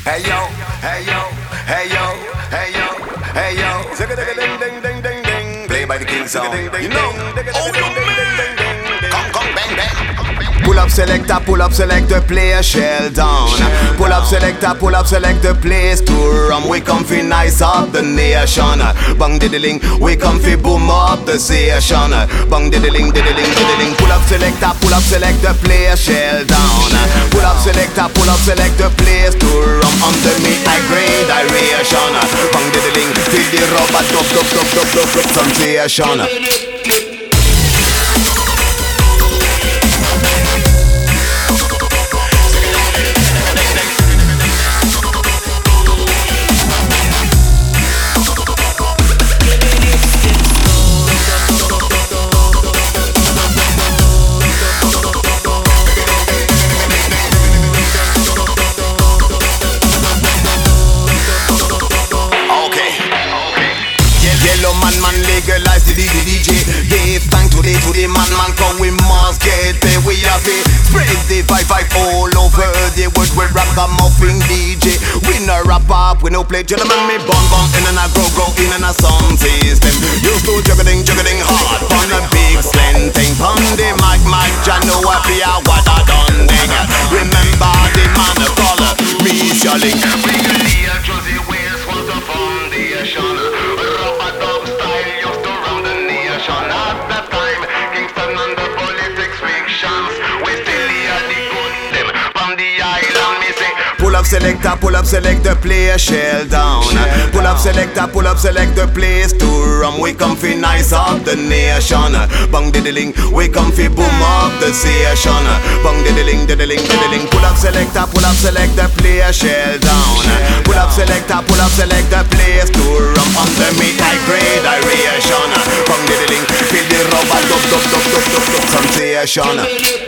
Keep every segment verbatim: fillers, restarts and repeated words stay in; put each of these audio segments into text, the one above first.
Hey yo, hey yo, hey yo, hey yo, hey yo. Zigga ding ding ding ding ding ding. Play by the King Sound. You know. Oh you man. Come come bang bang. Pull up selector, pull up selector, play a shell down. Pull up selector, pull up selector, place to rum. We come fi nice up the nation. Bang diddling, we come fi boom up the station. Bang diddling, diddling, diddling. Pull up selector, pull up selector, play a shell down. Pull up selector, pull up selector, place to rum. Under me high grade aeration. Bang diddling, feel the rubber dub dub dub dub dub dub sensation. Yellow man man legalize the D J. Give thanks to the to the man man, cause we must get paid. We have to spread the vibe vibe all over the world. We rap the muffin D J. We no rap up, we no play gentlemen. Me bum bum in and a grow grow in and a sound system. Used to juggling juggling hard on a big slant thing. Pon the mic mic, ya know I be a what I done thing. Remember the man of color, me yelling. We can see a Josie Wales was the foundation. At that time, Kingston and the politics fictions. We still hear the good them from the island, me say. Pull up selector, pull up selector, play a shell down. Pull up selector, pull up selector, place to rum. We come fi nice up the nation. Bang diddling, we come fi boom up the station. Bang diddling, diddling, diddling. Pull up selector, pull up selector, play a shell down. Pull up selector, pull up selector, place to rum. Under me high grade aeration. Bang diddling, feel the rubber dub dub dub dub dub dub sensation.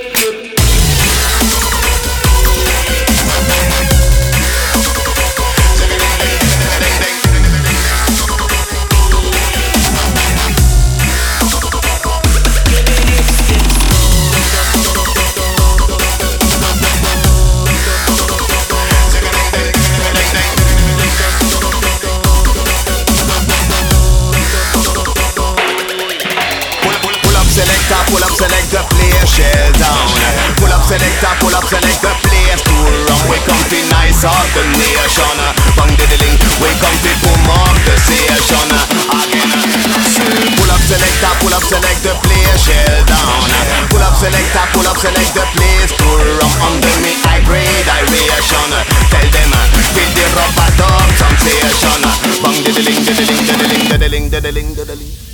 Selector, pull up selector, play a shell down. Pull up selector, pull up selector, place to rum. We come fi nice up the nation. Bang diddling, we come fi boom up the station. Again. Pull up selector, pull up selector, play a shell down. Pull up selector, pull up selector, place to rum. Under me high grade aeration. Tell them, feel the rubber dub sensation. Bang diddling, diddling, diddling, diddling, diddling, diddling.